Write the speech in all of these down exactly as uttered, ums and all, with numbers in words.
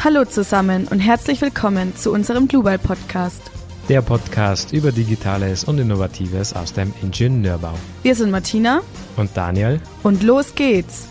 Hallo zusammen und herzlich willkommen zu unserem Global Podcast. Der Podcast über Digitales und Innovatives aus dem Ingenieurbau. Wir sind Martina und Daniel und los geht's.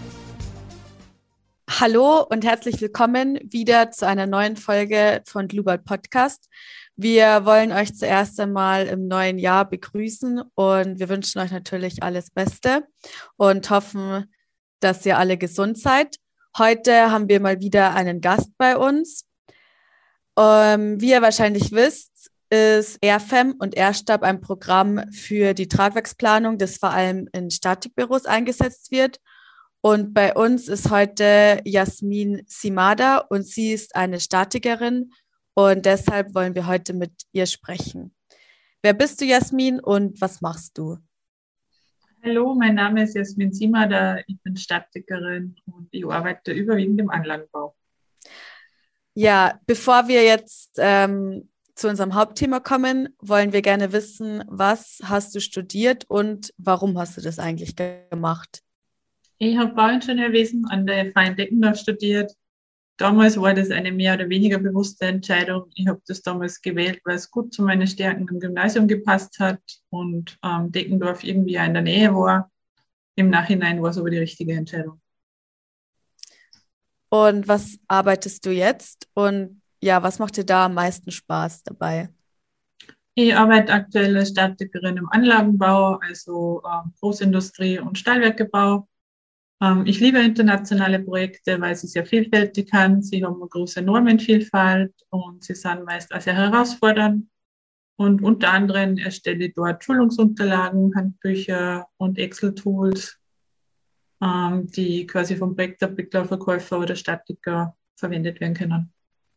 Hallo und herzlich willkommen wieder zu einer neuen Folge von Global Podcast. Wir wollen euch zuerst einmal im neuen Jahr begrüßen und wir wünschen euch natürlich alles Beste und hoffen, dass ihr alle gesund seid. Heute haben wir mal wieder einen Gast bei uns. Ähm, wie ihr wahrscheinlich wisst, ist AirFem und AirStab ein Programm für die Tragwerksplanung, das vor allem in Statikbüros eingesetzt wird. Und bei uns ist heute Jasmin Simada und sie ist eine Statikerin und deshalb wollen wir heute mit ihr sprechen. Wer bist du, Jasmin, und was machst du? Hallo, mein Name ist Jasmin Simada, ich bin Statikerin und ich arbeite überwiegend im Anlagenbau. Ja, bevor wir jetzt ähm, zu unserem Hauptthema kommen, wollen wir gerne wissen, was hast du studiert und warum hast du das eigentlich gemacht? Ich habe Bauingenieurwesen an der F H in Deckendorf studiert. Damals war das eine mehr oder weniger bewusste Entscheidung. Ich habe das damals gewählt, weil es gut zu meinen Stärken im Gymnasium gepasst hat und ähm, Deckendorf irgendwie in der Nähe war. Im Nachhinein war es aber die richtige Entscheidung. Und was arbeitest du jetzt? Und ja, was macht dir da am meisten Spaß dabei? Ich arbeite aktuell als Statikerin im Anlagenbau, also ähm, Großindustrie und Stahlwerkebau. Ähm, ich liebe internationale Projekte, weil sie sehr vielfältig sind. Sie haben eine große Normenvielfalt und sie sind meist auch sehr herausfordernd. Und unter anderem erstelle ich dort Schulungsunterlagen, Handbücher und Excel-Tools, ähm, die quasi vom Projektentwickler, Verkäufer oder Statiker verwendet werden können.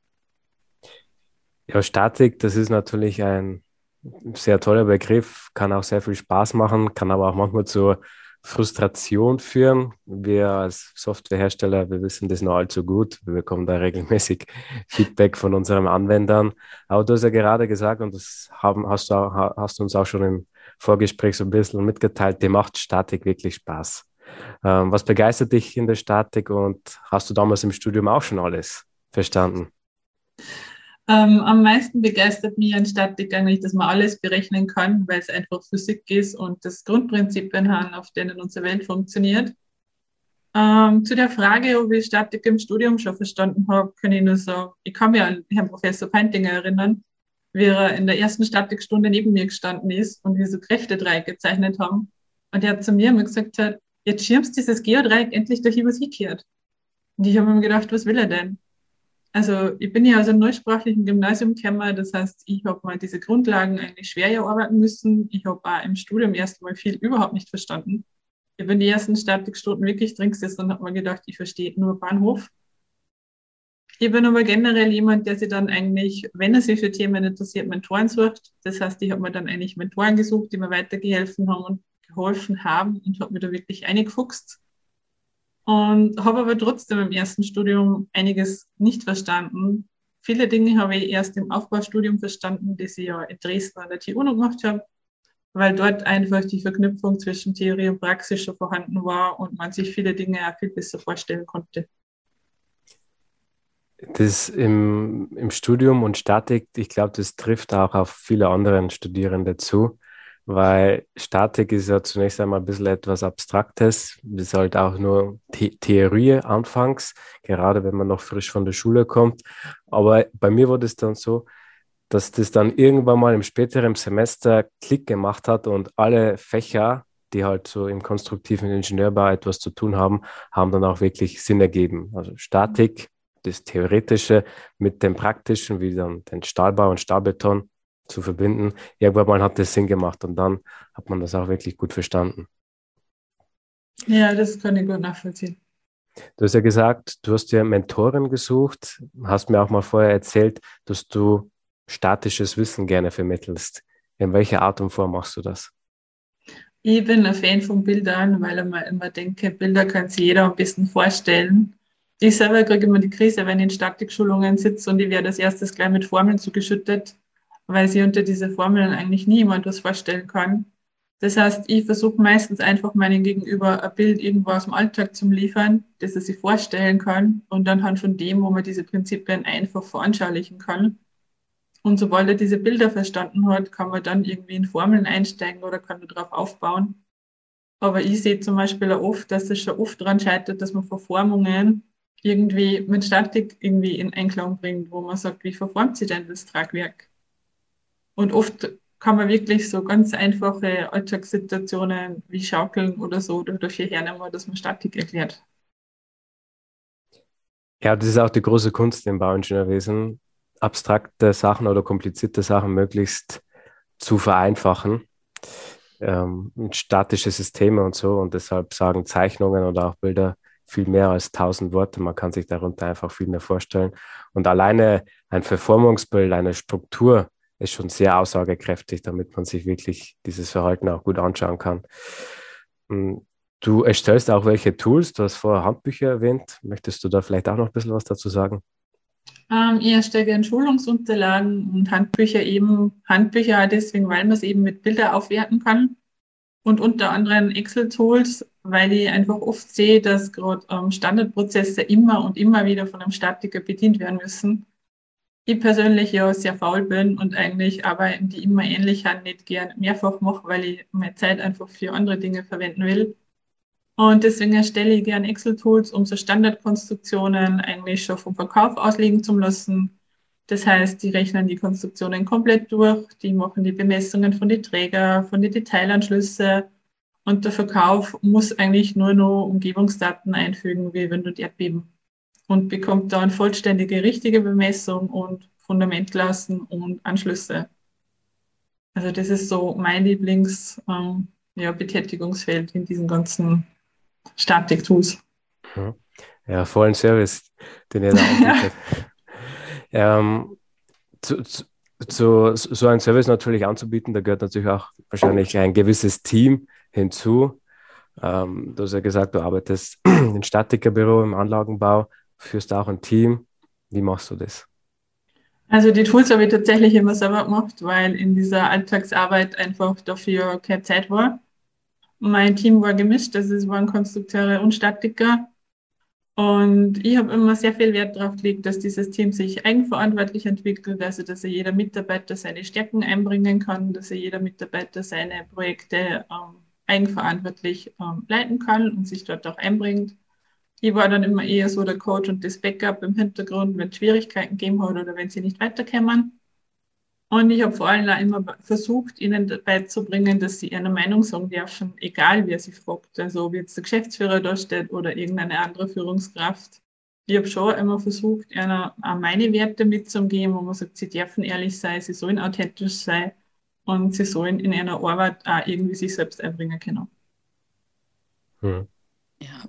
Ja, Statik, das ist natürlich ein sehr toller Begriff, kann auch sehr viel Spaß machen, kann aber auch manchmal zur Frustration führen. Wir als Softwarehersteller, wir wissen das noch allzu gut. Wir bekommen da regelmäßig Feedback von unseren Anwendern. Aber du hast ja gerade gesagt, und das haben, hast du auch, hast du uns auch schon im Vorgespräch so ein bisschen mitgeteilt, dir macht Statik wirklich Spaß. Ähm, was begeistert dich in der Statik und hast du damals im Studium auch schon alles verstanden? Ähm, am meisten begeistert mich an Statik eigentlich, dass man alles berechnen kann, weil es einfach Physik ist und das Grundprinzipien haben, auf denen unsere Welt funktioniert. Ähm, zu der Frage, ob ich Statik im Studium schon verstanden habe, kann ich nur sagen, ich kann mich an Herrn Professor Peintinger erinnern, wie er in der ersten Statikstunde neben mir gestanden ist und wir so Kräftedreieck gezeichnet haben. Und er hat zu mir immer gesagt, hat, jetzt schirmst dieses Geodreieck endlich durch was hingekehrt. Und ich habe mir gedacht, was will er denn? Also ich bin ja aus einem neusprachlichen Gymnasium gekommen, das heißt, ich habe mal diese Grundlagen eigentlich schwer erarbeiten müssen. Ich habe auch im Studium erst mal viel überhaupt nicht verstanden. Ich bin die ersten Statikstunden wirklich drin gesessen und habe mir gedacht, ich verstehe nur Bahnhof. Ich bin aber generell jemand, der sich dann eigentlich, wenn er sich für Themen interessiert, Mentoren sucht. Das heißt, ich habe mir dann eigentlich Mentoren gesucht, die mir weitergeholfen haben und geholfen haben und habe mir da wirklich eingefuchst. Und habe aber trotzdem im ersten Studium einiges nicht verstanden. Viele Dinge habe ich erst im Aufbaustudium verstanden, das ich ja in Dresden an der T U noch gemacht habe, weil dort einfach die Verknüpfung zwischen Theorie und Praxis schon vorhanden war und man sich viele Dinge auch viel besser vorstellen konnte. Das im, im Studium und Statik, ich glaube, das trifft auch auf viele andere Studierende zu, weil Statik ist ja zunächst einmal ein bisschen etwas Abstraktes. Das ist halt auch nur The- Theorie anfangs, gerade wenn man noch frisch von der Schule kommt. Aber bei mir war das dann so, dass das dann irgendwann mal im späteren Semester Klick gemacht hat und alle Fächer, die halt so im konstruktiven Ingenieurbau etwas zu tun haben, haben dann auch wirklich Sinn ergeben. Also Statik, das Theoretische mit dem Praktischen, wie dann den Stahlbau und Stahlbeton zu verbinden. Irgendwann mal hat das Sinn gemacht und dann hat man das auch wirklich gut verstanden. Ja, das kann ich gut nachvollziehen. Du hast ja gesagt, du hast dir Mentoren gesucht, hast mir auch mal vorher erzählt, dass du statisches Wissen gerne vermittelst. In welcher Art und Form machst du das? Ich bin ein Fan von Bildern, weil ich mir immer denke, Bilder kann sich jeder am besten vorstellen. Ich selber kriege immer die Krise, wenn ich in Statikschulungen sitze und ich werde als erstes gleich mit Formeln zugeschüttet, weil sie unter diese Formeln eigentlich nie jemand was vorstellen kann. Das heißt, ich versuche meistens einfach meinem Gegenüber ein Bild irgendwo aus dem Alltag zu liefern, das er sich vorstellen kann und anhand von dem, wo man diese Prinzipien einfach veranschaulichen kann. Und sobald er diese Bilder verstanden hat, kann man dann irgendwie in Formeln einsteigen oder kann darauf aufbauen. Aber ich sehe zum Beispiel auch oft, dass es schon oft daran scheitert, dass man Verformungen irgendwie mit Statik irgendwie in Einklang bringt, wo man sagt, wie verformt sich denn das Tragwerk? Und oft kann man wirklich so ganz einfache Alltagssituationen wie Schaukeln oder so dafür hernehmen, dass man Statik erklärt. Ja, das ist auch die große Kunst im Bauingenieurwesen, abstrakte Sachen oder komplizierte Sachen möglichst zu vereinfachen. Ähm, statische Systeme und so. Und deshalb sagen Zeichnungen oder auch Bilder viel mehr als tausend Worte. Man kann sich darunter einfach viel mehr vorstellen. Und alleine ein Verformungsbild, eine Struktur ist schon sehr aussagekräftig, damit man sich wirklich dieses Verhalten auch gut anschauen kann. Du erstellst auch welche Tools, du hast vorher Handbücher erwähnt. Möchtest du da vielleicht auch noch ein bisschen was dazu sagen? Ähm, ich erstelle gerne Schulungsunterlagen und Handbücher eben. Handbücher deswegen, weil man es eben mit Bildern aufwerten kann. Und unter anderem Excel-Tools, weil ich einfach oft sehe, dass gerade ähm, Standardprozesse immer und immer wieder von einem Statiker bedient werden müssen. Ich persönlich ja sehr faul bin und eigentlich Arbeiten, die immer ähnlich haben, nicht gern mehrfach mache, weil ich meine Zeit einfach für andere Dinge verwenden will. Und deswegen erstelle ich gerne Excel-Tools, um so Standardkonstruktionen eigentlich schon vom Verkauf auslegen zu lassen. Das heißt, die rechnen die Konstruktionen komplett durch, die machen die Bemessungen von den Trägern, von den Detailanschlüssen und der Verkauf muss eigentlich nur noch Umgebungsdaten einfügen, wie wenn du Erdbeben und bekommt dann vollständige, richtige Bemessung und Fundamentklassen und Anschlüsse. Also das ist so mein Lieblings ähm, ja, Betätigungsfeld in diesen ganzen Statik-Tools. Ja, vollen Service, den ihr da anbietet. Ja. Ähm, zu, zu, zu, so einen Service natürlich anzubieten, da gehört natürlich auch wahrscheinlich ein gewisses Team hinzu. Ähm, du hast ja gesagt, du arbeitest im Statikerbüro, im Anlagenbau, führst auch ein Team. Wie machst du das? Also die Tools habe ich tatsächlich immer selber gemacht, weil in dieser Alltagsarbeit einfach dafür keine Zeit war. Mein Team war gemischt, also es waren Konstrukteure und Statiker. Und ich habe immer sehr viel Wert darauf gelegt, dass dieses Team sich eigenverantwortlich entwickelt, also dass er jeder Mitarbeiter seine Stärken einbringen kann, dass er jeder Mitarbeiter seine Projekte ähm, eigenverantwortlich ähm, leiten kann und sich dort auch einbringt. Ich war dann immer eher so der Coach und das Backup im Hintergrund, wenn es Schwierigkeiten gegeben hat oder wenn sie nicht weiterkommen. Und ich habe vor allem auch immer versucht, ihnen beizubringen, dass sie ihre Meinung sagen dürfen, egal wer sie fragt. Also ob jetzt der Geschäftsführer da steht oder irgendeine andere Führungskraft. Ich habe schon immer versucht, ihnen auch meine Werte mitzugeben, wo man sagt, sie dürfen ehrlich sein, sie sollen authentisch sein und sie sollen in einer Arbeit auch irgendwie sich selbst einbringen können. Hm. Ja.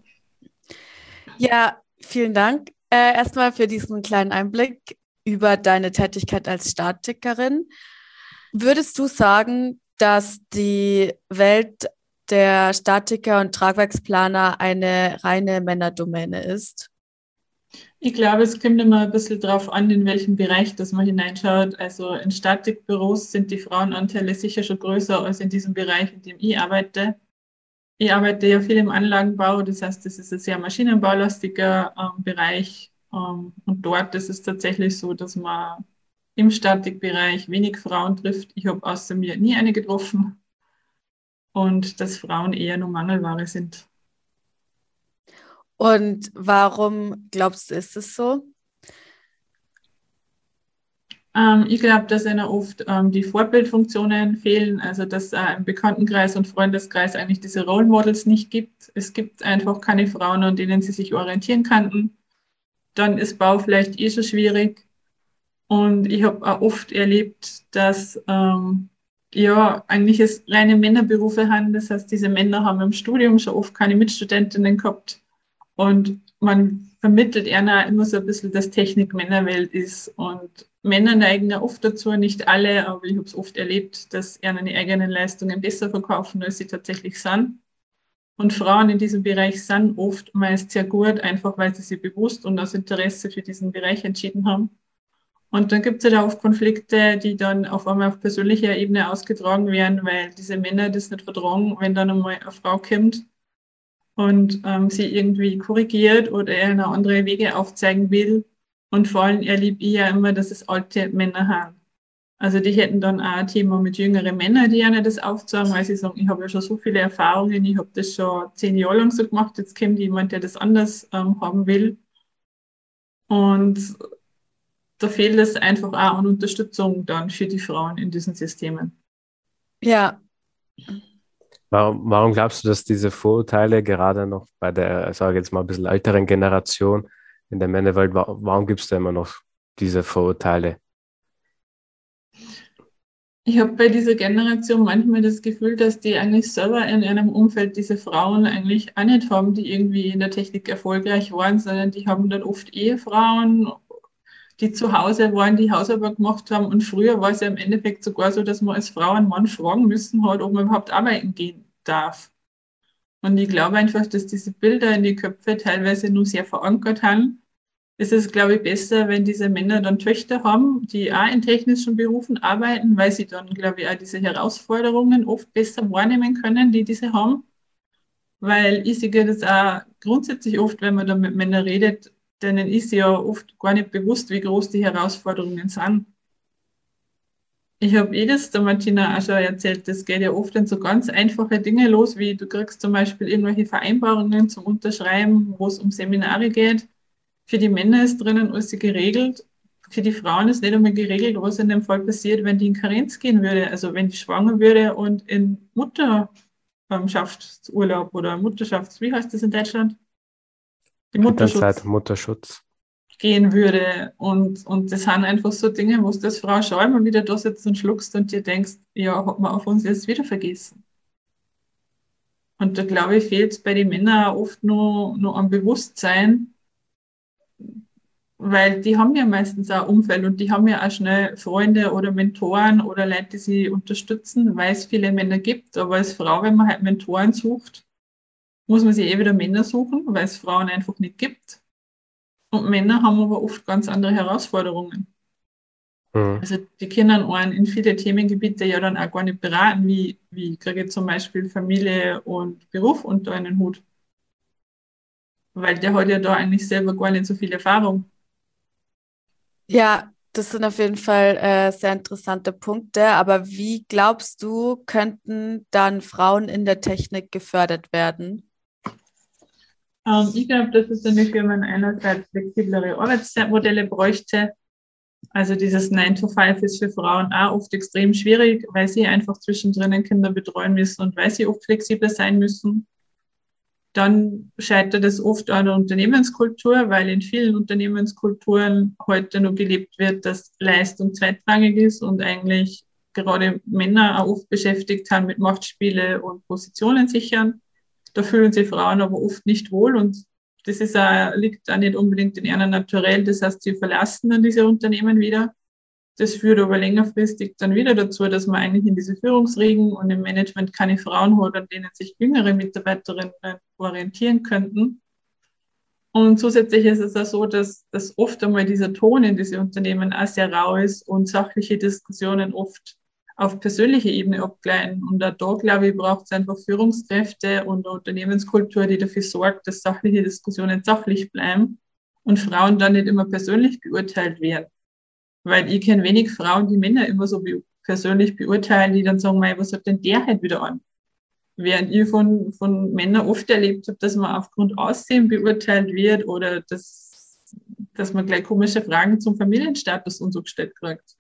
Ja, vielen Dank äh, erstmal für diesen kleinen Einblick über deine Tätigkeit als Statikerin. Würdest du sagen, dass die Welt der Statiker und Tragwerksplaner eine reine Männerdomäne ist? Ich glaube, es kommt immer ein bisschen darauf an, in welchem Bereich das man hineinschaut. Also in Statikbüros sind die Frauenanteile sicher schon größer als in diesem Bereich, in dem ich arbeite. Ich arbeite ja viel im Anlagenbau, das heißt, das ist ein sehr maschinenbaulastiger ähm, Bereich. Ähm, und dort ist es tatsächlich so, dass man im Statikbereich wenig Frauen trifft. Ich habe außer mir nie eine getroffen und dass Frauen eher nur Mangelware sind. Und warum glaubst du, ist es so? Ähm, ich glaube, dass ihnen oft ähm, die Vorbildfunktionen fehlen, also dass äh, im Bekanntenkreis und Freundeskreis eigentlich diese Role Models nicht gibt. Es gibt einfach keine Frauen, an denen sie sich orientieren könnten. Dann ist Bau vielleicht eh schon schwierig. Und ich habe auch oft erlebt, dass ähm, ja eigentlich es reine Männerberufe haben. Das heißt, diese Männer haben im Studium schon oft keine Mitstudentinnen gehabt. Und man vermittelt einer immer so ein bisschen, dass Technik Männerwelt ist. Und Männer neigen ja oft dazu, nicht alle, aber ich habe es oft erlebt, dass ihre eigenen Leistungen besser verkaufen, als sie tatsächlich sind. Und Frauen in diesem Bereich sind oft meist sehr gut, einfach weil sie sich bewusst und aus Interesse für diesen Bereich entschieden haben. Und dann gibt es halt auch Konflikte, die dann auf einmal auf persönlicher Ebene ausgetragen werden, weil diese Männer das nicht vertragen, wenn dann einmal eine Frau kommt und ähm, sie irgendwie korrigiert oder eine andere Wege aufzeigen will. Und vor allem erlebe ich ja immer, dass es alte Männer haben. Also die hätten dann auch ein Thema mit jüngeren Männern, die ihnen das aufzeigen, weil sie sagen, ich habe ja schon so viele Erfahrungen, ich habe das schon zehn Jahre lang so gemacht, jetzt kommt jemand, der das anders ähm, haben will. Und da fehlt es einfach auch an Unterstützung dann für die Frauen in diesen Systemen. Ja, Warum, warum glaubst du, dass diese Vorurteile gerade noch bei der, sage ich jetzt mal, ein bisschen älteren Generation in der Männerwelt, wa- warum gibt es da immer noch diese Vorurteile? Ich habe bei dieser Generation manchmal das Gefühl, dass die eigentlich selber in einem Umfeld diese Frauen eigentlich auch nicht haben, die irgendwie in der Technik erfolgreich waren, sondern die haben dann oft Ehefrauen, die zu Hause waren, die Hausarbeit gemacht haben. Und früher war es ja im Endeffekt sogar so, dass man als Frau einen Mann fragen müssen hat, ob man überhaupt arbeiten gehen darf. Und ich glaube einfach, dass diese Bilder in die Köpfe teilweise nur sehr verankert haben. Es ist, glaube ich, besser, wenn diese Männer dann Töchter haben, die auch in technischen Berufen arbeiten, weil sie dann, glaube ich, auch diese Herausforderungen oft besser wahrnehmen können, die diese haben. Weil ich sehe das auch grundsätzlich oft, wenn man dann mit Männern redet, denen ist ja oft gar nicht bewusst, wie groß die Herausforderungen sind. Ich habe eh das der Martina auch schon erzählt, das geht ja oft in so ganz einfache Dinge los, wie du kriegst zum Beispiel irgendwelche Vereinbarungen zum Unterschreiben, wo es um Seminare geht. Für die Männer ist drinnen alles geregelt. Für die Frauen ist nicht einmal geregelt, was in dem Fall passiert, wenn die in Karenz gehen würde. Also wenn die schwanger würde und in Mutterschaftsurlaub oder Mutterschafts, wie heißt das in Deutschland? Die Elternzeit, Mutterschutz Mutterschutz. gehen würde. Und, und das sind einfach so Dinge, wo du das Frau schon immer wieder da sitzt und schluckst und dir denkst, ja, hat man auf uns jetzt wieder vergessen. Und da glaube ich, fehlt es bei den Männern auch oft nur, nur am Bewusstsein, weil die haben ja meistens auch ein Umfeld und die haben ja auch schnell Freunde oder Mentoren oder Leute, die sie unterstützen, weil es viele Männer gibt. Aber als Frau, wenn man halt Mentoren sucht, muss man sich eh wieder Männer suchen, weil es Frauen einfach nicht gibt. Und Männer haben aber oft ganz andere Herausforderungen. Mhm. Also die können einen in viele Themengebiete ja dann auch gar nicht beraten, wie, wie kriege ich zum Beispiel Familie und Beruf unter einen Hut. Weil der hat ja da eigentlich selber gar nicht so viel Erfahrung. ja, das sind auf jeden Fall äh, sehr interessante Punkte. Aber wie glaubst du, könnten dann Frauen in der Technik gefördert werden? Ähm, ich glaube, dass es in den Firmen einerseits flexiblere Arbeitszeitmodelle bräuchte. Also dieses nine to five ist für Frauen auch oft extrem schwierig, weil sie einfach zwischendrin Kinder betreuen müssen und weil sie oft flexibler sein müssen. Dann scheitert es oft an der Unternehmenskultur, weil in vielen Unternehmenskulturen heute noch gelebt wird, dass Leistung zweitrangig ist und eigentlich gerade Männer auch oft beschäftigt haben mit Machtspiele und Positionen sichern. Da fühlen sich Frauen aber oft nicht wohl und das ist auch, liegt auch nicht unbedingt in ihrem Naturell. Das heißt, sie verlassen dann diese Unternehmen wieder. Das führt aber längerfristig dann wieder dazu, dass man eigentlich in diese Führungsriegen und im Management keine Frauen hat, an denen sich jüngere Mitarbeiterinnen orientieren könnten. Und zusätzlich ist es auch so, dass, dass oft einmal dieser Ton in diese Unternehmen auch sehr rau ist und sachliche Diskussionen oft auf persönliche Ebene abgleiten. Und auch da, glaube ich, braucht es einfach Führungskräfte und eine Unternehmenskultur, die dafür sorgt, dass sachliche Diskussionen sachlich bleiben und Frauen dann nicht immer persönlich beurteilt werden. Weil ich kenne wenig Frauen, die Männer immer so be persönlich beurteilen, die dann sagen, mei, was hat denn der halt wieder an? Während ich von, von Männern oft erlebt habe, dass man aufgrund Aussehen beurteilt wird oder dass, dass man gleich komische Fragen zum Familienstatus und so gestellt kriegt.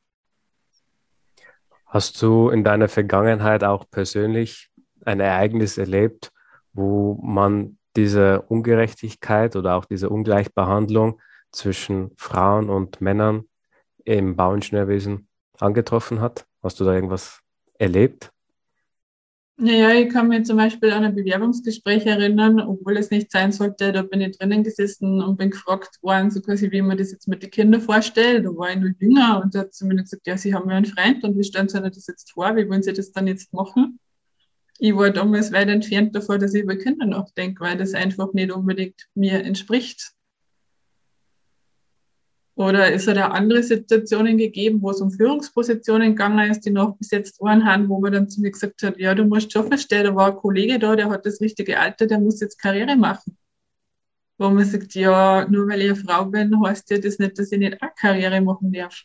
Hast du in deiner Vergangenheit auch persönlich ein Ereignis erlebt, wo man diese Ungerechtigkeit oder auch diese Ungleichbehandlung zwischen Frauen und Männern im Bauingenieurwesen angetroffen hat? Hast du da irgendwas erlebt? Naja, ich kann mich zum Beispiel an ein Bewerbungsgespräch erinnern, obwohl es nicht sein sollte. Da bin ich drinnen gesessen und bin gefragt worden, so quasi, wie man das jetzt mit den Kindern vorstellt. Da war ich nur jünger und da hat sie mir gesagt, ja, Sie haben ja einen Freund und wie stellen Sie sich das jetzt vor? Wie wollen Sie das dann jetzt machen? Ich war damals weit entfernt davon, dass ich über Kinder nachdenke, weil das einfach nicht unbedingt mir entspricht. Oder es hat auch andere Situationen gegeben, wo es um Führungspositionen gegangen ist, die noch bis jetzt waren haben, wo man dann zu mir gesagt hat, ja, du musst schon verstehen, da war ein Kollege da, der hat das richtige Alter, der muss jetzt Karriere machen. Wo man sagt, ja, nur weil ich eine Frau bin, heißt ja das nicht, dass ich nicht auch Karriere machen darf.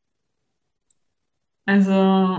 Also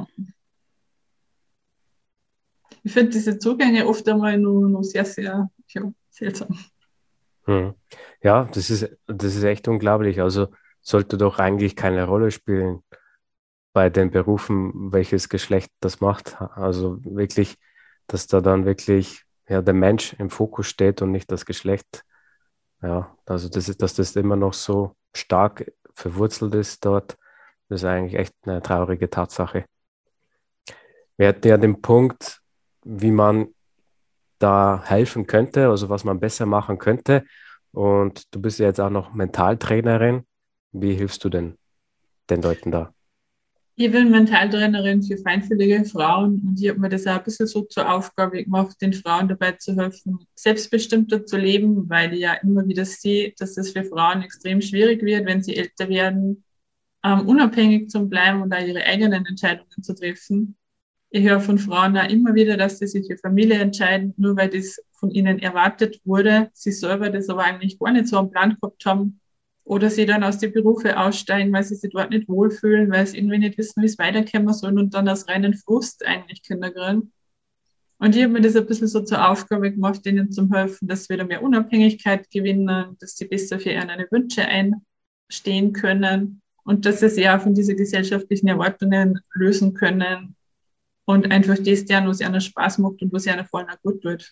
ich finde diese Zugänge oft einmal nur, nur sehr, sehr ja, seltsam. Hm. Ja, das ist, das ist echt unglaublich. Also sollte doch eigentlich keine Rolle spielen bei den Berufen, welches Geschlecht das macht. Also wirklich, dass da dann wirklich ja, der Mensch im Fokus steht und nicht das Geschlecht. Ja, also das ist, dass das immer noch so stark verwurzelt ist dort, das ist eigentlich echt eine traurige Tatsache. Wir hatten ja den Punkt, wie man da helfen könnte, also was man besser machen könnte. Und du bist ja jetzt auch noch Mentaltrainerin. Wie hilfst du denn den Leuten da? Ich bin Mentaltrainerin für feinfühlige Frauen und ich habe mir das auch ein bisschen so zur Aufgabe gemacht, den Frauen dabei zu helfen, selbstbestimmter zu leben, weil ich ja immer wieder sehe, dass es für Frauen extrem schwierig wird, wenn sie älter werden, ähm, unabhängig zu bleiben und auch ihre eigenen Entscheidungen zu treffen. Ich höre von Frauen auch immer wieder, dass sie sich für Familie entscheiden, nur weil das von ihnen erwartet wurde, sie selber das aber eigentlich gar nicht so am Plan gehabt haben. Oder sie dann aus den Berufen aussteigen, weil sie sich dort nicht wohlfühlen, weil sie irgendwie nicht wissen, wie es weiterkommen soll und dann aus reinen Frust eigentlich Kinder kriegen. Und ich habe mir das ein bisschen so zur Aufgabe gemacht, ihnen zu helfen, dass sie wieder mehr Unabhängigkeit gewinnen, dass sie besser für ihre Wünsche einstehen können und dass sie sich auch von diesen gesellschaftlichen Erwartungen lösen können und einfach das tun, was ihnen Spaß macht und was ihnen vor allem auch gut tut.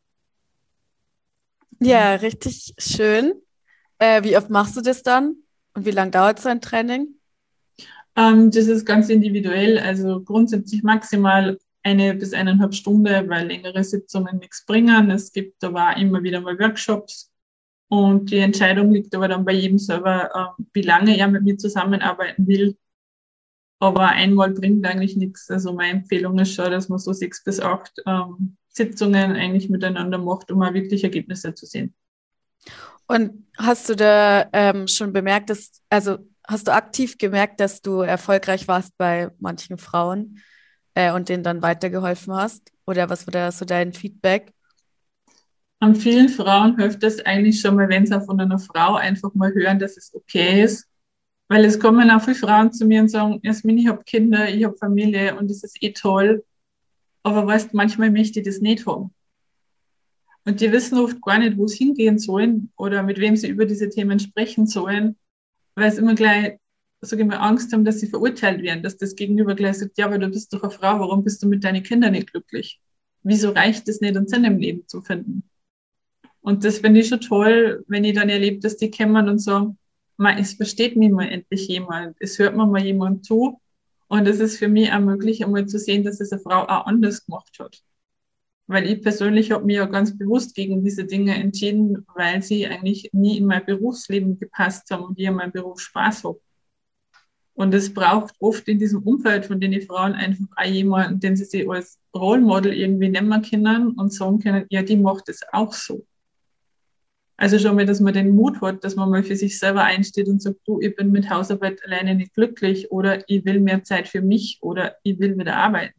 Ja, richtig schön. Äh, wie oft machst du das dann? Und wie lange dauert so ein Training? Ähm, das ist ganz individuell, also grundsätzlich maximal eine bis eineinhalb Stunden, weil längere Sitzungen nichts bringen. Es gibt aber immer wieder mal Workshops und die Entscheidung liegt aber dann bei jedem selber, ähm, wie lange er mit mir zusammenarbeiten will. Aber einmal bringt eigentlich nichts. Also meine Empfehlung ist schon, dass man so sechs bis acht ähm, Sitzungen eigentlich miteinander macht, um auch wirklich Ergebnisse zu sehen. Und hast du da ähm, schon bemerkt, dass, also hast du aktiv gemerkt, dass du erfolgreich warst bei manchen Frauen äh, und denen dann weitergeholfen hast? Oder was war da so dein Feedback? An vielen Frauen hilft es eigentlich schon mal, wenn sie auch von einer Frau einfach mal hören, dass es okay ist. Weil es kommen auch viele Frauen zu mir und sagen, Jasmin, ich habe Kinder, ich habe Familie und das ist eh toll. Aber weißt, manchmal möchte ich das nicht haben. Und die wissen oft gar nicht, wo sie hingehen sollen oder mit wem sie über diese Themen sprechen sollen, weil sie immer gleich, sage ich mal, Angst haben, dass sie verurteilt werden, dass das Gegenüber gleich sagt, ja, aber du bist doch eine Frau, warum bist du mit deinen Kindern nicht glücklich? Wieso reicht es nicht, einen Sinn im Leben zu finden? Und das finde ich schon toll, wenn ich dann erlebe, dass die kommen und sagen, es versteht mich mal endlich jemand, es hört mir mal jemand zu. Und es ist für mich auch möglich, einmal zu sehen, dass es eine Frau auch anders gemacht hat. Weil ich persönlich habe mich ja ganz bewusst gegen diese Dinge entschieden, weil sie eigentlich nie in mein Berufsleben gepasst haben und ich in meinem Beruf Spaß habe. Und es braucht oft in diesem Umfeld von den Frauen einfach auch jemanden, den sie sich als Role Model irgendwie nehmen können und sagen können, ja, die macht es auch so. Also schon mal, dass man den Mut hat, dass man mal für sich selber einsteht und sagt, du, ich bin mit Hausarbeit alleine nicht glücklich oder ich will mehr Zeit für mich oder ich will wieder arbeiten.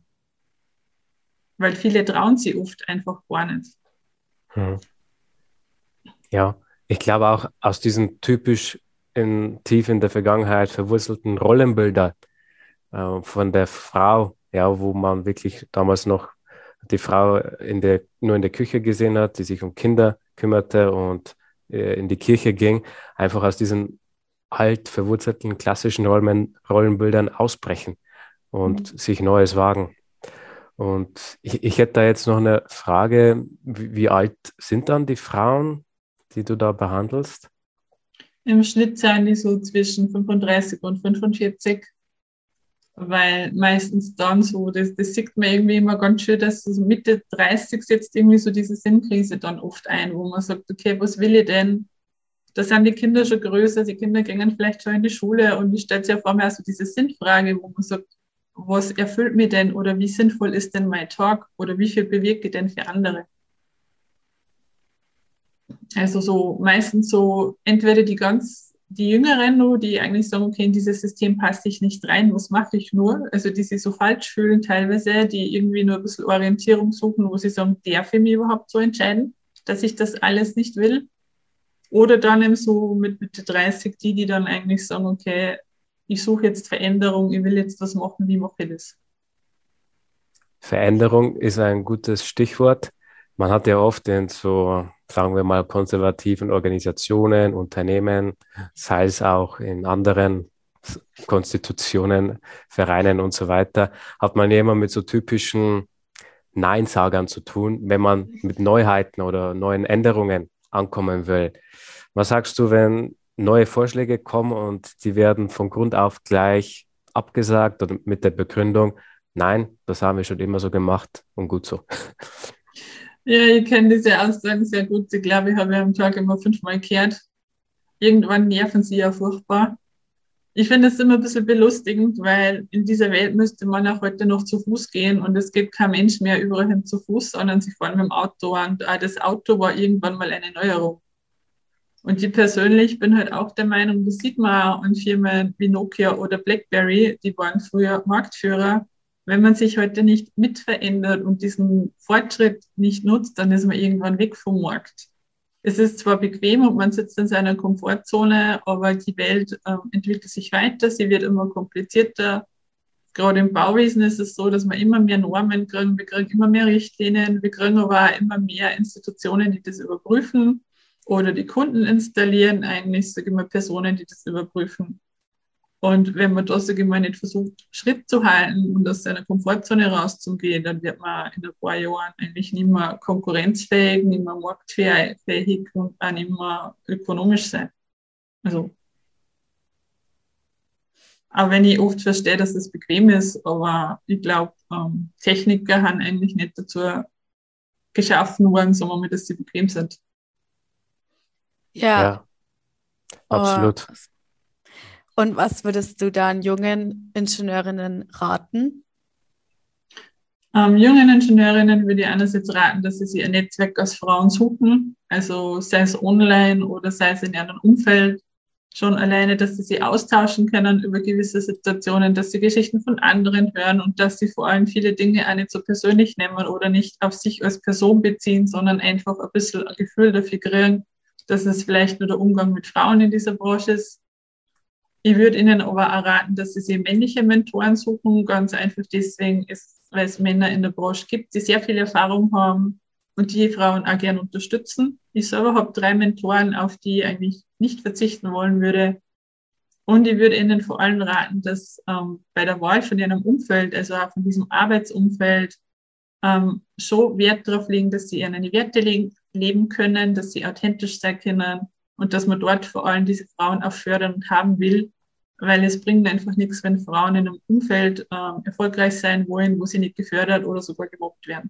Weil viele trauen sich oft einfach gar nicht. Hm. Ja, ich glaube auch aus diesen typisch in, tief in der Vergangenheit verwurzelten Rollenbildern äh, von der Frau, ja, wo man wirklich damals noch die Frau in der, nur in der Küche gesehen hat, die sich um Kinder kümmerte und äh, in die Kirche ging, einfach aus diesen alt verwurzelten klassischen Rollen, Rollenbildern ausbrechen und Mhm. sich Neues wagen. Und ich, ich hätte da jetzt noch eine Frage, wie, wie alt sind dann die Frauen, die du da behandelst? Im Schnitt sind die so zwischen fünfunddreißig und fünfundvierzig, weil meistens dann so, das, das sieht man irgendwie immer ganz schön, dass so Mitte dreißig setzt irgendwie so diese Sinnkrise dann oft ein, wo man sagt, okay, was will ich denn? Da sind die Kinder schon größer, die Kinder gehen vielleicht schon in die Schule und ich stelle sich ja vor mir also diese Sinnfrage, wo man sagt, was erfüllt mich denn oder wie sinnvoll ist denn mein Tag oder wie viel bewirke ich denn für andere? Also so meistens so entweder die ganz die Jüngeren nur, die eigentlich sagen, okay, in dieses System passe ich nicht rein, was mache ich nur? Also die sich so falsch fühlen teilweise, die irgendwie nur ein bisschen Orientierung suchen, wo sie sagen, darf ich mich überhaupt so entscheiden, dass ich das alles nicht will? Oder dann eben so mit Mitte dreißig, die, die dann eigentlich sagen, okay, ich suche jetzt Veränderung, ich will jetzt was machen, wie mache ich das? Veränderung ist ein gutes Stichwort. Man hat ja oft in so, sagen wir mal, konservativen Organisationen, Unternehmen, sei es auch in anderen Konstitutionen, Vereinen und so weiter, hat man ja immer mit so typischen Neinsagern zu tun, wenn man mit Neuheiten oder neuen Änderungen ankommen will. Was sagst du, wenn neue Vorschläge kommen und die werden von Grund auf gleich abgesagt oder mit der Begründung, nein, das haben wir schon immer so gemacht und gut so. Ja, ich kenne diese Aussagen sehr gut. Ich glaube, ich habe ja am Tag immer fünfmal gehört. Irgendwann nerven sie ja furchtbar. Ich finde es immer ein bisschen belustigend, weil in dieser Welt müsste man auch heute noch zu Fuß gehen und es gibt kein Mensch mehr überall hin zu Fuß, sondern sie fahren mit dem Auto und auch das Auto war irgendwann mal eine Neuerung. Und ich persönlich bin halt auch der Meinung, das sieht man auch an Firmen wie Nokia oder BlackBerry, die waren früher Marktführer. Wenn man sich heute nicht mitverändert und diesen Fortschritt nicht nutzt, dann ist man irgendwann weg vom Markt. Es ist zwar bequem und man sitzt in seiner Komfortzone, aber die Welt äh, entwickelt sich weiter, sie wird immer komplizierter. Gerade im Bauwesen ist es so, dass wir immer mehr Normen kriegen, wir kriegen immer mehr Richtlinien, wir kriegen aber auch immer mehr Institutionen, die das überprüfen oder die Kunden installieren, eigentlich sage ich mal Personen, die das überprüfen. Und wenn man da, sage ich mal, nicht versucht, Schritt zu halten und aus seiner Komfortzone rauszugehen, dann wird man in ein paar Jahren eigentlich nicht mehr konkurrenzfähig, nicht mehr marktfähig und auch nicht mehr ökonomisch sein. Also, auch wenn ich oft verstehe, dass es bequem ist, aber ich glaube, ähm, Techniker haben eigentlich nicht dazu geschaffen worden, sagen wir mal, dass sie bequem sind. Ja, Ja, oh, absolut. und was würdest du dann jungen Ingenieurinnen raten? Ähm, jungen Ingenieurinnen würde ich einerseits raten, dass sie sich ein Netzwerk aus Frauen suchen, also sei es online oder sei es in ihrem Umfeld, schon alleine, dass sie sich austauschen können über gewisse Situationen, dass sie Geschichten von anderen hören und dass sie vor allem viele Dinge auch nicht so persönlich nehmen oder nicht auf sich als Person beziehen, sondern einfach ein bisschen ein Gefühl dafür kriegen, dass es vielleicht nur der Umgang mit Frauen in dieser Branche ist. Ich würde Ihnen aber auch raten, dass Sie sich männliche Mentoren suchen, ganz einfach deswegen, ist, weil es Männer in der Branche gibt, die sehr viel Erfahrung haben und die Frauen auch gerne unterstützen. Ich selber habe drei Mentoren, auf die ich eigentlich nicht verzichten wollen würde. Und ich würde Ihnen vor allem raten, dass ähm, bei der Wahl von Ihrem Umfeld, also auch von diesem Arbeitsumfeld, ähm, schon Wert darauf legen, dass Sie Ihre Werte le- leben können, dass Sie authentisch sein können und dass man dort vor allem diese Frauen auch fördern und haben will, weil es bringt einfach nichts, wenn Frauen in einem Umfeld ähm, erfolgreich sein wollen, wo sie nicht gefördert oder sogar gemobbt werden.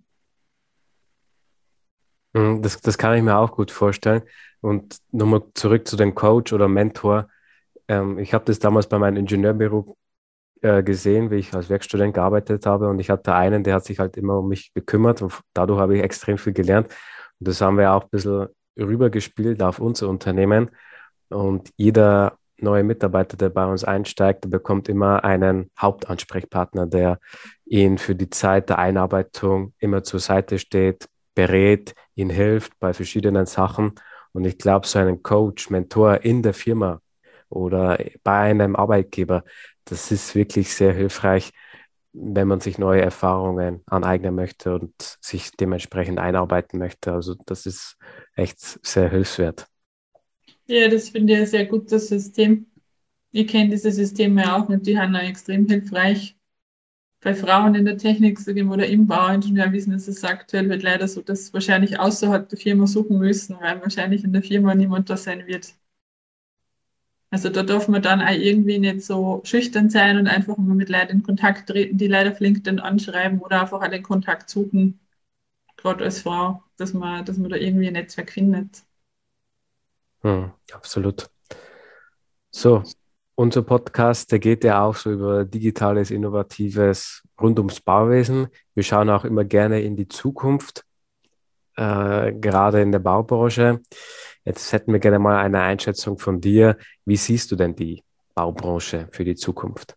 Mm, Das, das kann ich mir auch gut vorstellen. Und nochmal zurück zu dem Coach oder Mentor. Ähm, ich habe das damals bei meinem Ingenieurberuf äh, gesehen, wie ich als Werkstudent gearbeitet habe. Und ich hatte einen, der hat sich halt immer um mich gekümmert. Und dadurch habe ich extrem viel gelernt. Und das haben wir auch ein bisschen rübergespielt auf unser Unternehmen. Und jeder neue Mitarbeiter, der bei uns einsteigt, der bekommt immer einen Hauptansprechpartner, der ihn für die Zeit der Einarbeitung immer zur Seite steht, berät, ihn hilft bei verschiedenen Sachen. Und ich glaube, so einen Coach, Mentor in der Firma oder bei einem Arbeitgeber, das ist wirklich sehr hilfreich, wenn man sich neue Erfahrungen aneignen möchte und sich dementsprechend einarbeiten möchte. Also das ist echt sehr hilfswert. Ja, das finde ich ein sehr gutes System. Ich kenne diese Systeme auch und die sind auch extrem hilfreich. Bei Frauen in der Technik sag ich mal, oder im Bauingenieurwesen ist es aktuell wird leider so, dass wahrscheinlich außerhalb der Firma suchen müssen, weil wahrscheinlich in der Firma niemand da sein wird. Also da darf man dann auch irgendwie nicht so schüchtern sein und einfach mal mit Leuten in Kontakt treten, die leider auf LinkedIn anschreiben oder einfach auch den Kontakt suchen, gerade als Frau, dass man, dass man da irgendwie ein Netzwerk findet. Hm, absolut. So, unser Podcast, der geht ja auch so über digitales, innovatives rund ums Bauwesen. Wir schauen auch immer gerne in die Zukunft, äh, gerade in der Baubranche. Jetzt hätten wir gerne mal eine Einschätzung von dir. Wie siehst du denn die Baubranche für die Zukunft?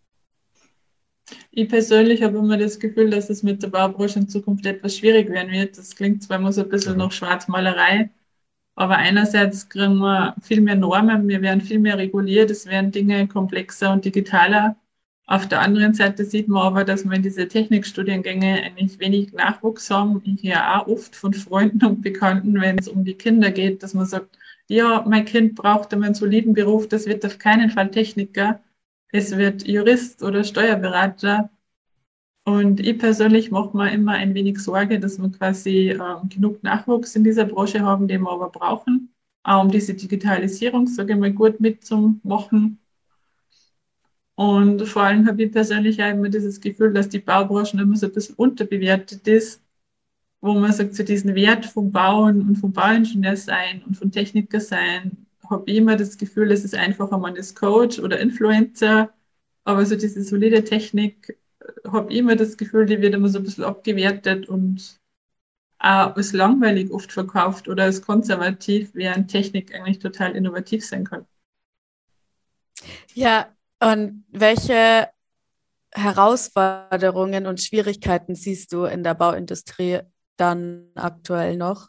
Ich persönlich habe immer das Gefühl, dass es mit der Baubranche in Zukunft etwas schwierig werden wird. Das klingt zwar immer so ein bisschen Mhm. nach Schwarzmalerei, aber einerseits kriegen wir viel mehr Normen, wir werden viel mehr reguliert, es werden Dinge komplexer und digitaler. Auf der anderen Seite sieht man aber, dass wir in diese Technikstudiengänge eigentlich wenig Nachwuchs haben. Ich höre auch oft von Freunden und Bekannten, wenn es um die Kinder geht, dass man sagt, ja, mein Kind braucht einen soliden Beruf, das wird auf keinen Fall Techniker, es wird Jurist oder Steuerberater. Und ich persönlich mache mir immer ein wenig Sorge, dass wir quasi ähm, genug Nachwuchs in dieser Branche haben, den wir aber brauchen, auch um diese Digitalisierung, sage ich mal, gut mitzumachen. Und vor allem habe ich persönlich auch immer dieses Gefühl, dass die Baubranche immer so ein bisschen unterbewertet ist, wo man sagt, zu diesen Wert vom Bauen und vom Bauingenieur sein und vom Techniker sein, habe ich immer das Gefühl, es ist einfacher, man ist Coach oder Influencer, aber so diese solide Technik, habe ich immer das Gefühl, die wird immer so ein bisschen abgewertet und auch als langweilig oft verkauft oder als konservativ, während Technik eigentlich total innovativ sein kann. Ja, und welche Herausforderungen und Schwierigkeiten siehst du in der Bauindustrie dann aktuell noch?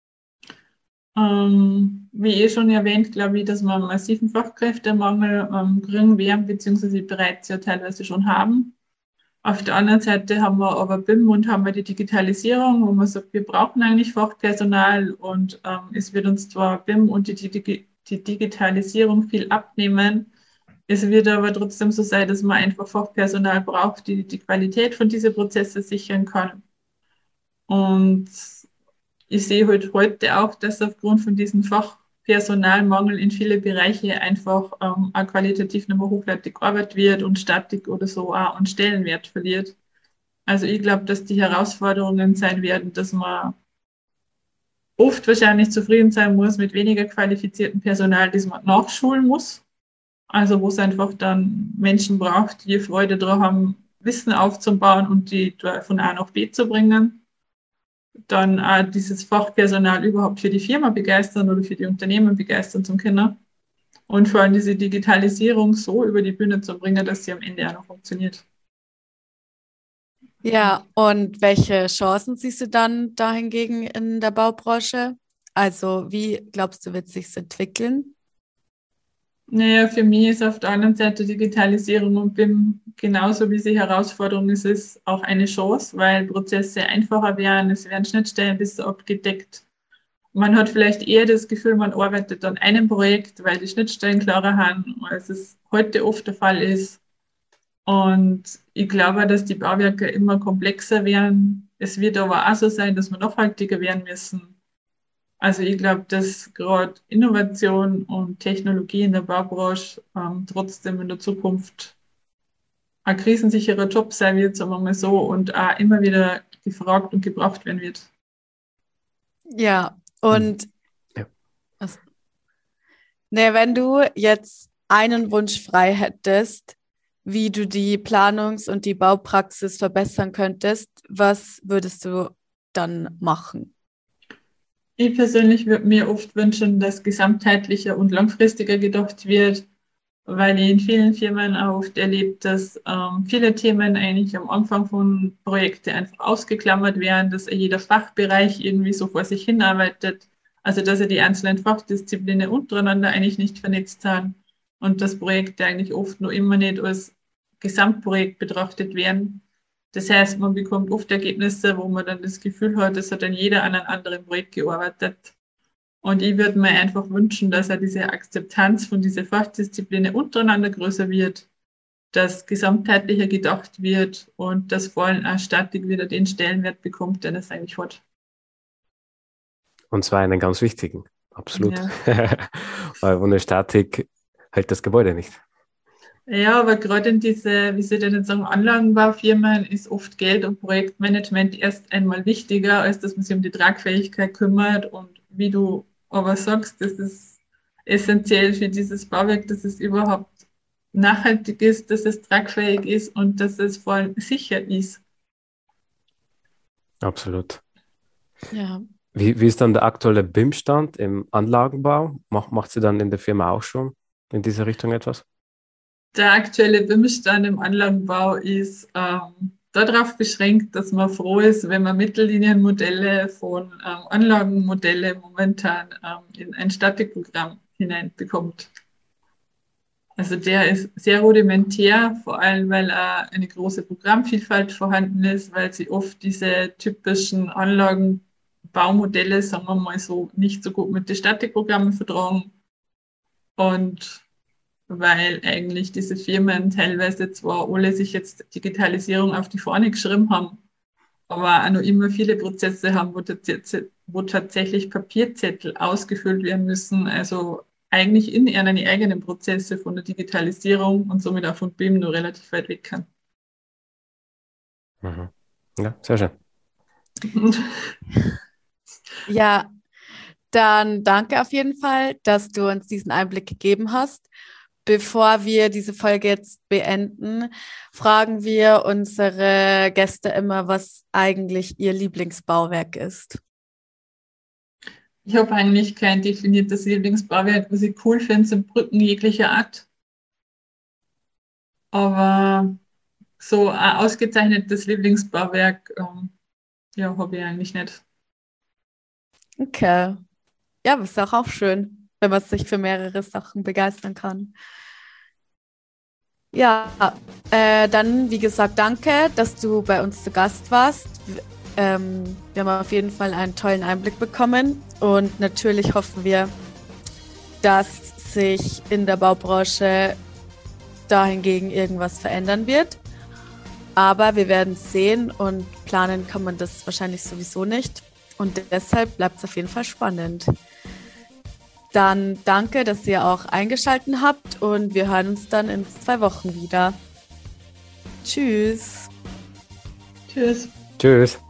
Ähm, wie eh schon erwähnt, glaube ich, dass wir einen massiven Fachkräftemangel ähm, kriegen werden, beziehungsweise bereits ja teilweise schon haben. Auf der anderen Seite haben wir aber B I M und haben wir die Digitalisierung, wo man sagt, wir brauchen eigentlich Fachpersonal und ähm, es wird uns zwar B I M und die, die, die Digitalisierung viel abnehmen. Es wird aber trotzdem so sein, dass man einfach Fachpersonal braucht, die die Qualität von diesen Prozessen sichern kann. Und ich sehe halt heute auch, dass aufgrund von diesem Fachpersonalmangel in viele Bereiche einfach ähm, auch qualitativ nicht mehr hochwertig gearbeitet wird und Statik oder so auch an Stellenwert verliert. Also ich glaube, dass die Herausforderungen sein werden, dass man oft wahrscheinlich zufrieden sein muss mit weniger qualifiziertem Personal, das man nachschulen muss. Also wo es einfach dann Menschen braucht, die Freude daran haben, Wissen aufzubauen und die von A nach B zu bringen. Dann auch dieses Fachpersonal überhaupt für die Firma begeistern oder für die Unternehmen begeistern zum Kinder. Und vor allem diese Digitalisierung so über die Bühne zu bringen, dass sie am Ende auch noch funktioniert. Ja, und welche Chancen siehst du dann dahingegen in der Baubranche? Also, wie glaubst du, wird sich entwickeln? Naja, für mich ist auf der anderen Seite Digitalisierung und B I M genauso wie sie Herausforderung ist, ist auch eine Chance, weil Prozesse einfacher werden, es werden Schnittstellen besser abgedeckt. Man hat vielleicht eher das Gefühl, man arbeitet an einem Projekt, weil die Schnittstellen klarer haben, als es heute oft der Fall ist. Und ich glaube, dass die Bauwerke immer komplexer werden. Es wird aber auch so sein, dass wir nachhaltiger werden müssen. Also ich glaube, dass gerade Innovation und Technologie in der Baubranche ähm, trotzdem in der Zukunft ein krisensicherer Job sein wird, sagen wir mal so, und auch immer wieder gefragt und gebraucht werden wird. Ja, Mhm. und Ja. was, ne, wenn du jetzt einen Wunsch frei hättest, wie du die Planungs- und die Baupraxis verbessern könntest, was würdest du dann machen? Ich persönlich würde mir oft wünschen, dass gesamtheitlicher und langfristiger gedacht wird, weil ich in vielen Firmen auch oft erlebt, dass ähm, viele Themen eigentlich am Anfang von Projekten einfach ausgeklammert werden, dass jeder Fachbereich irgendwie so vor sich hinarbeitet, also dass er die einzelnen Fachdisziplinen untereinander eigentlich nicht vernetzt haben und dass Projekte eigentlich oft nur immer nicht als Gesamtprojekt betrachtet werden. Das heißt, man bekommt oft Ergebnisse, wo man dann das Gefühl hat, es hat dann jeder an einem anderen Projekt gearbeitet. Und ich würde mir einfach wünschen, dass er diese Akzeptanz von diesen Fachdisziplinen untereinander größer wird, dass gesamtheitlicher gedacht wird und dass vor allem auch Statik wieder den Stellenwert bekommt, den es eigentlich hat. Und zwar einen ganz wichtigen, absolut. Ja. Weil ohne Statik hält das Gebäude nicht. Ja, aber gerade in diese, wie Sie denn sagen, Anlagenbaufirmen ist oft Geld und Projektmanagement erst einmal wichtiger, als dass man sich um die Tragfähigkeit kümmert. Und wie du aber sagst, das ist essentiell für dieses Bauwerk, dass es überhaupt nachhaltig ist, dass es tragfähig ist und dass es vor allem sicher ist. Absolut. Ja, Wie, wie ist dann der aktuelle B I M-Stand im Anlagenbau? Macht, macht sie dann in der Firma auch schon in diese Richtung etwas? Der aktuelle B I M-Stand im Anlagenbau ist ähm, darauf beschränkt, dass man froh ist, wenn man Mittellinienmodelle von ähm, Anlagenmodelle momentan ähm, in ein Statikprogramm hineinbekommt. Also der ist sehr rudimentär, vor allem weil äh, eine große Programmvielfalt vorhanden ist, weil sie oft diese typischen Anlagenbaumodelle, sagen wir mal so, nicht so gut mit den Statikprogrammen vertragen. Und weil eigentlich diese Firmen teilweise zwar alle sich jetzt Digitalisierung auf die Fahne geschrieben haben, aber auch noch immer viele Prozesse haben, wo, tats wo tatsächlich Papierzettel ausgefüllt werden müssen, also eigentlich in ihren eigenen Prozesse von der Digitalisierung und somit auch von B I M nur relativ weit weg kann. Mhm. Ja, sehr schön. Ja, dann danke auf jeden Fall, dass du uns diesen Einblick gegeben hast. Bevor wir diese Folge jetzt beenden, fragen wir unsere Gäste immer, was eigentlich ihr Lieblingsbauwerk ist. Ich habe eigentlich kein definiertes Lieblingsbauwerk. Was ich cool finde, sind Brücken jeglicher Art. Aber so ein ausgezeichnetes Lieblingsbauwerk, ähm, ja, habe ich eigentlich nicht. Okay. Ja, aber ist auch, auch schön, wenn man sich für mehrere Sachen begeistern kann. Ja, äh, dann, wie gesagt, danke, dass du bei uns zu Gast warst. Ähm, wir haben auf jeden Fall einen tollen Einblick bekommen und natürlich hoffen wir, dass sich in der Baubranche dahingegen irgendwas verändern wird. Aber wir werden sehen und planen kann man das wahrscheinlich sowieso nicht. Und deshalb bleibt es auf jeden Fall spannend. Dann danke, dass ihr auch eingeschaltet habt und wir hören uns dann in zwei Wochen wieder. Tschüss. Tschüss. Tschüss.